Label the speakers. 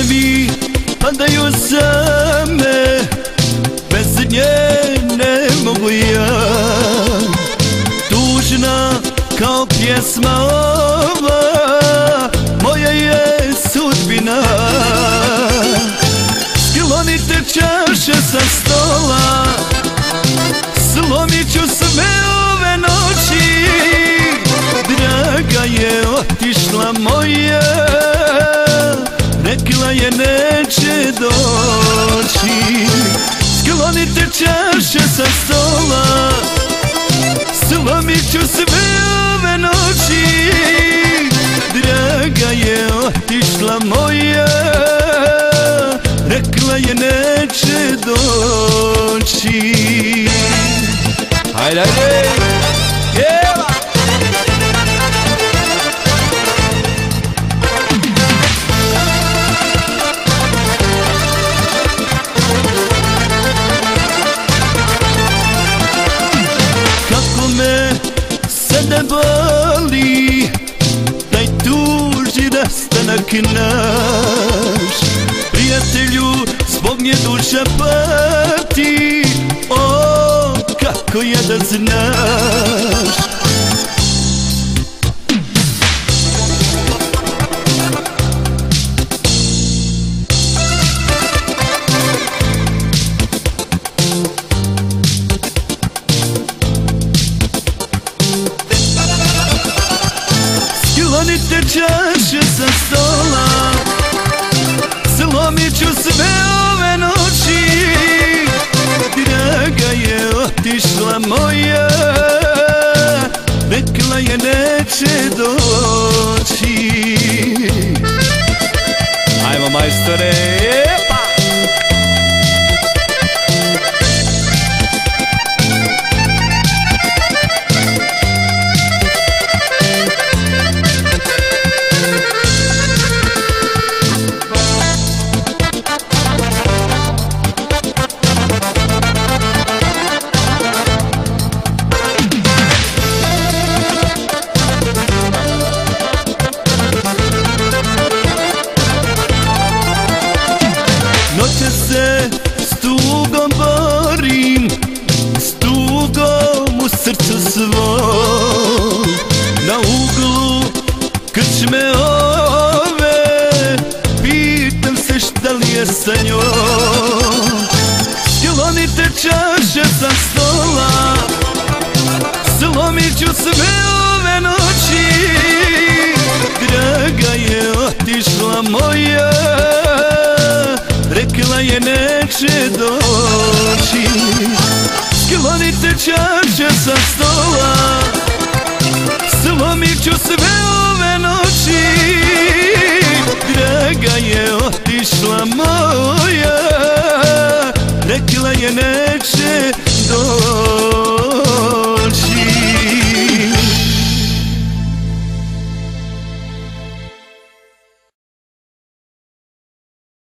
Speaker 1: Kiševi padaju same, bez nje ne mogu ja. Tužna kao pjesma ova, moja je sudbina. Sklonite čaše sa stola, slomit ću sve ove noći. Draga je otišla moja, rekla je neće doći. Sklonite čaše sa stola, slomit ću sve ove noći. Draga je otišla moja, rekla je neće doći. Hajde, hajde! Jeva! Kako me sada boli taj tuži rastanak naš. Prijatelju, zbog nje duša pati, o, kako je da znaš. Sklonite čaše sa stola, slomit ću sve ove noći. Draga je otišla moja, rekla je neće doći. Ajmo majstore, jepa! Noće se s tugom borim, s tugom u srcu svom. Na uglu krčme ove, pitam se šta li je sa njom. Sklonite čaše sa stola, slomit ću sve ove noći. Draga je otišla moja, rekla je neće doći. Sklonite čaše sa stola, slomit ću sve ove noći. Draga je otišla moja,